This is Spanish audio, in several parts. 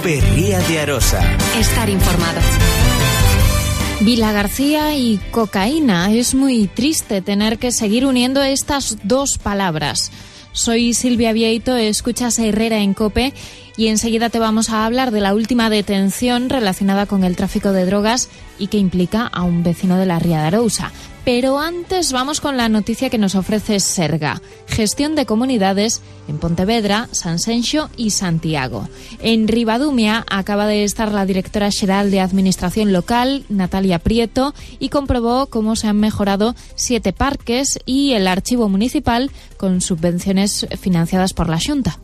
COPE Ría de Arosa. Estar informado. Vilagarcía y cocaína. Es muy triste tener que seguir uniendo estas dos palabras. Soy Silvia Vieito, escuchas a Herrera en COPE y enseguida te vamos a hablar de la última detención relacionada con el tráfico de drogas y que implica a un vecino de la Ría de Arousa. Pero antes vamos con la noticia que nos ofrece Serga, gestión de comunidades en Pontevedra, Sanxenxo y Santiago. En Ribadumia acaba de estar la directora xeral de Administración Local, Natalia Prieto, y comprobó cómo se han mejorado 7 parques y el archivo municipal con subvenciones financiadas por la Xunta.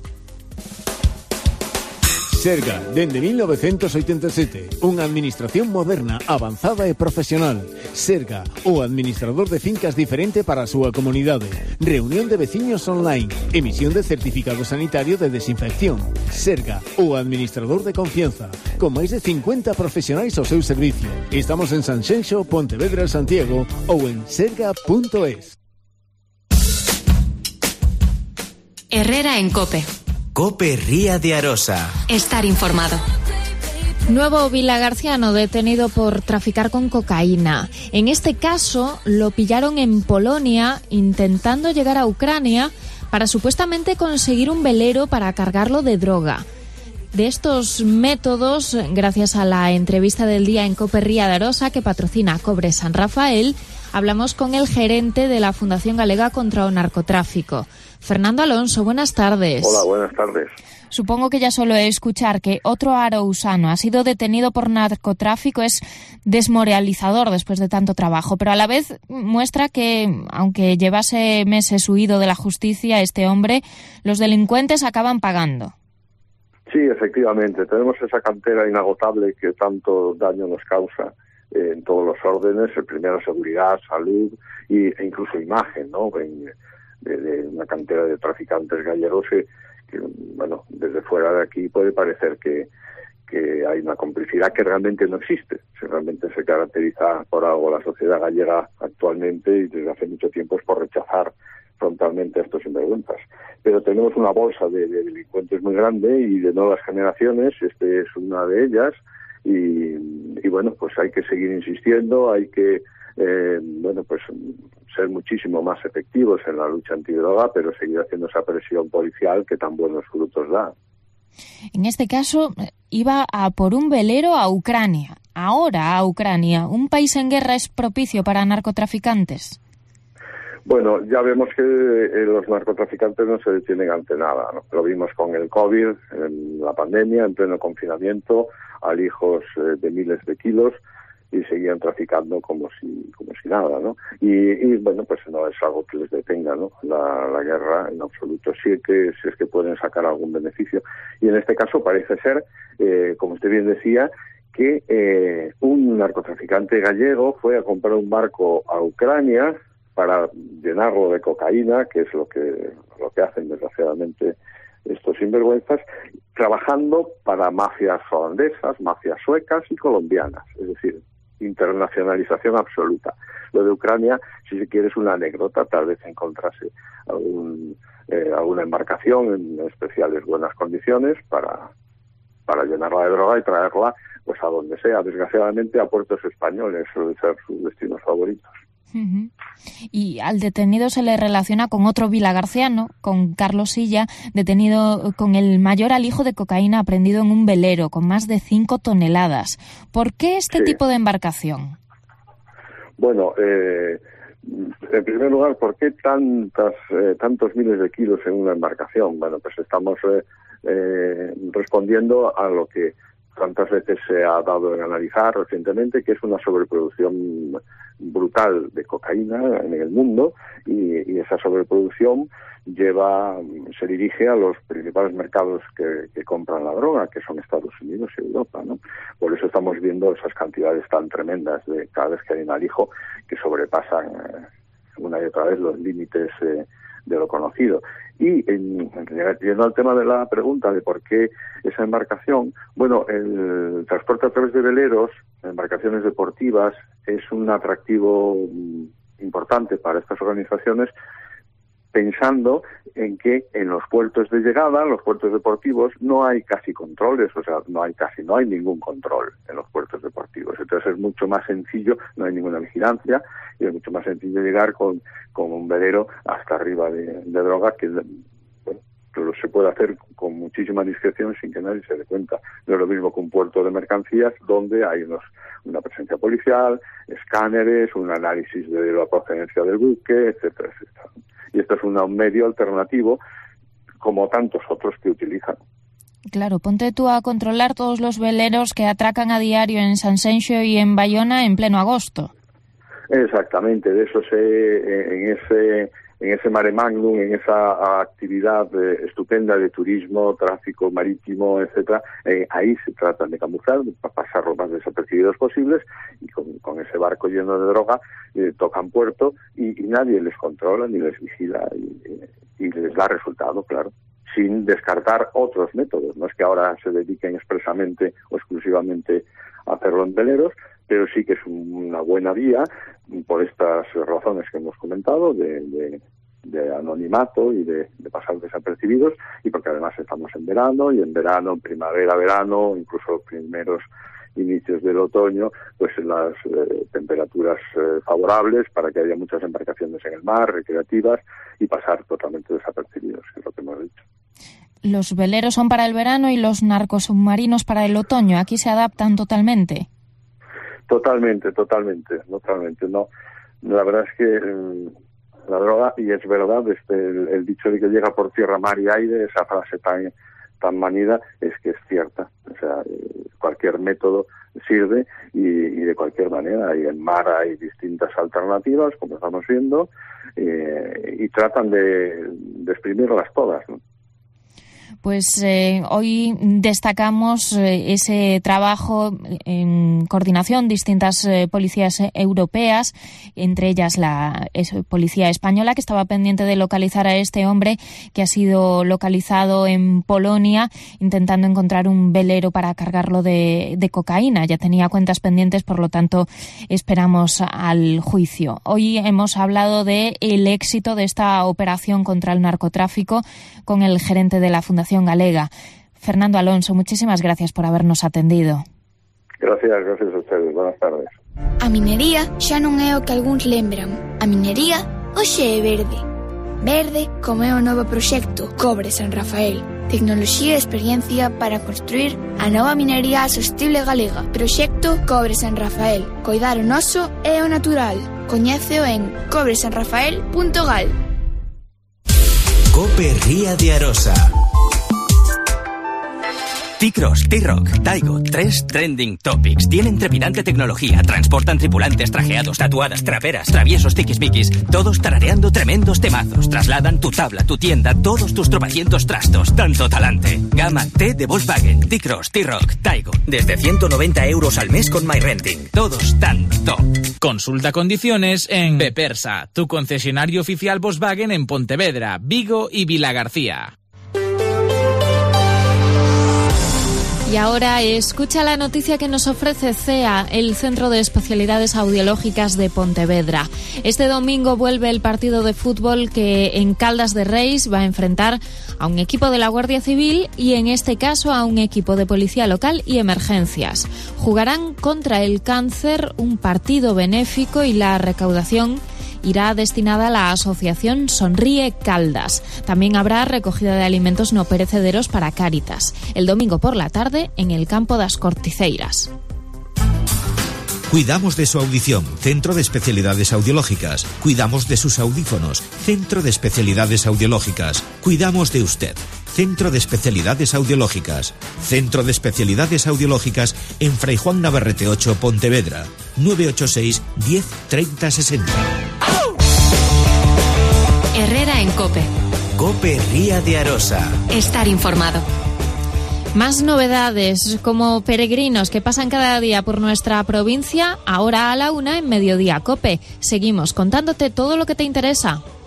Serga, dende 1987, unha administración moderna, avanzada e profesional. Serga, o administrador de fincas diferente para a súa comunidade. Reunión de veciños online. Emisión de certificado sanitario de desinfección. Serga, o administrador de confianza. Con máis de 50 profesionais ao seu servicio. Estamos en Sanxenxo, Pontevedra, Santiago ou en serga.es. Herrera en COPE. COPE Ría de Arosa. Estar informado. Nuevo vilagarciano detenido por traficar con cocaína. En este caso lo pillaron en Polonia intentando llegar a Ucrania para supuestamente conseguir un velero para cargarlo de droga. De estos métodos, gracias a la entrevista del día en COPE Ría de Arosa que patrocina Cobre San Rafael, hablamos con el gerente de la Fundación Galega contra o Narcotráfico. Fernando Alonso, buenas tardes. Hola, buenas tardes. Supongo que ya solo escuchar que otro arousano ha sido detenido por narcotráfico es desmoralizador después de tanto trabajo, pero a la vez muestra que, aunque llevase meses huido de la justicia, este hombre, los delincuentes acaban pagando. Sí, efectivamente, tenemos esa cantera inagotable que tanto daño nos causa en todos los órdenes, primero seguridad, salud e incluso imagen, ¿no? De una cantera de traficantes gallegos que, bueno, desde fuera de aquí puede parecer que hay una complicidad que realmente no existe. Realmente se caracteriza por algo la sociedad gallega actualmente y desde hace mucho tiempo es por rechazar frontalmente a estos sinvergüenzas. Pero tenemos una bolsa de delincuentes muy grande y de nuevas generaciones, este es una de ellas, y bueno, pues hay que seguir insistiendo, hay que ser muchísimo más efectivos en la lucha antidroga, pero seguir haciendo esa presión policial que tan buenos frutos da. En este caso, iba a por un velero a Ucrania. Ahora a Ucrania, ¿un país en guerra es propicio para narcotraficantes? Bueno, ya vemos que los narcotraficantes no se detienen ante nada, ¿no? Lo vimos con el COVID, en la pandemia, en pleno confinamiento, alijos de miles de kilos, y seguían traficando como si nada, ¿no? Y bueno, pues no es algo que les detenga, ¿no? La guerra en absoluto, si es que pueden sacar algún beneficio. Y en este caso parece ser, como usted bien decía, que un narcotraficante gallego fue a comprar un barco a Ucrania para llenarlo de cocaína, que es lo que hacen desgraciadamente estos sinvergüenzas, trabajando para mafias holandesas, mafias suecas y colombianas, es decir, internacionalización absoluta. Lo de Ucrania, si se quiere, es una anécdota, tal vez encontrase alguna embarcación en especiales buenas condiciones para llenarla de droga y traerla pues a donde sea. Desgraciadamente a puertos españoles suelen ser sus destinos favoritos. Uh-huh. Y al detenido se le relaciona con otro vilagarciano, con Carlos Silla, detenido con el mayor alijo de cocaína aprehendido en un velero con más de 5 toneladas. ¿Por qué este tipo de embarcación? Bueno, en primer lugar, ¿por qué tantos miles de kilos en una embarcación? Bueno, pues estamos respondiendo a lo que tantas veces se ha dado en analizar recientemente, que es una sobreproducción brutal de cocaína en el mundo, y esa sobreproducción se dirige a los principales mercados que compran la droga, que son Estados Unidos y Europa, ¿no? Por eso estamos viendo esas cantidades tan tremendas de cada vez que hay un alijo que sobrepasan una y otra vez los límites de lo conocido. Y yendo al tema de la pregunta de por qué esa embarcación, bueno, el transporte a través de veleros, embarcaciones deportivas, es un atractivo importante para estas organizaciones, pensando en que en los puertos de llegada, los puertos deportivos, no hay casi controles, o sea, no hay ningún control en los puertos deportivos. Entonces es mucho más sencillo, no hay ninguna vigilancia, y es mucho más sencillo llegar con un velero hasta arriba de droga, que se puede hacer con muchísima discreción sin que nadie se dé cuenta. No es lo mismo que un puerto de mercancías donde hay una presencia policial, escáneres, un análisis de la procedencia del buque, etcétera, etcétera. Y esto es un medio alternativo como tantos otros que utilizan. Claro, ponte tú a controlar todos los veleros que atracan a diario en Sanxenxo y en Bayona en pleno agosto. Exactamente, de eso en ese mare magnum, en esa actividad estupenda de turismo, tráfico marítimo, etcétera, ahí se tratan de camuflar, de pasar lo más desapercibidos posibles, y con ese barco lleno de droga tocan puerto y nadie les controla ni les vigila y les da resultado, claro, sin descartar otros métodos. No es que ahora se dediquen expresamente o exclusivamente a hacerlo en veleros, pero sí que es una buena vía por estas razones que hemos comentado de anonimato y de pasar desapercibidos, y porque además estamos en verano, y en verano, primavera, verano, incluso los primeros inicios del otoño, pues las temperaturas favorables para que haya muchas embarcaciones en el mar, recreativas, y pasar totalmente desapercibidos, que es lo que hemos dicho. Los veleros son para el verano y los narcosubmarinos para el otoño. ¿Aquí se adaptan totalmente? Totalmente. No, la verdad es que la droga, y es verdad, el dicho de que llega por tierra, mar y aire, esa frase tan manida, es que es cierta. O sea, cualquier método sirve, y de cualquier manera. Y en mar hay distintas alternativas, como estamos viendo, y tratan de exprimirlas todas, ¿no? Pues hoy destacamos ese trabajo en coordinación, distintas policías europeas, entre ellas la policía española, que estaba pendiente de localizar a este hombre que ha sido localizado en Polonia intentando encontrar un velero para cargarlo de cocaína. Ya tenía cuentas pendientes, por lo tanto esperamos al juicio. Hoy hemos hablado del éxito de esta operación contra el narcotráfico con el gerente de la Fundación Galega. Fernando Alonso, muchísimas gracias por habernos atendido. Gracias a ustedes. Buenas tardes. A minería xa non é o que algúns lembran. A minería hoxe é verde. Verde como é o novo proxecto Cobre San Rafael. Tecnoloxía e experiencia para construir a nova minería sostible galega. Proxecto Cobre San Rafael. Coidar o noso é o natural. Coñéceo en cobresanrafael.gal. COPE Ría de Arosa. T-Cross, T-Rock, Taigo, 3 trending topics. Tienen trepidante tecnología, transportan tripulantes trajeados, tatuadas, traperas, traviesos, tiquismiquis, todos tarareando tremendos temazos. Trasladan tu tabla, tu tienda, todos tus tropecientos trastos. Tanto talante. Gama T de Volkswagen, T-Cross, T-Rock, Taigo. Desde 190 € al mes con MyRenting. Todos tan top. Consulta condiciones en Bepersa, tu concesionario oficial Volkswagen en Pontevedra, Vigo y Vilagarcía. Y ahora escucha la noticia que nos ofrece CEA, el Centro de Especialidades Audiológicas de Pontevedra. Este domingo vuelve el partido de fútbol que en Caldas de Reis va a enfrentar a un equipo de la Guardia Civil y en este caso a un equipo de Policía Local y Emergencias. Jugarán contra el cáncer, un partido benéfico, y la recaudación irá destinada a la asociación Sonríe Caldas. También habrá recogida de alimentos no perecederos para Cáritas. El domingo por la tarde en el campo das Corticeiras. Cuidamos de su audición, Centro de Especialidades Audiológicas. Cuidamos de sus audífonos, Centro de Especialidades Audiológicas. Cuidamos de usted, Centro de Especialidades Audiológicas. Centro de Especialidades Audiológicas en Fray Juan Navarrete 8, Pontevedra. 986 10 30 60. Herrera en COPE. COPE Ría de Arosa. Estar informado. Más novedades, como peregrinos que pasan cada día por nuestra provincia, ahora a la 1 en Mediodía COPE. Seguimos contándote todo lo que te interesa.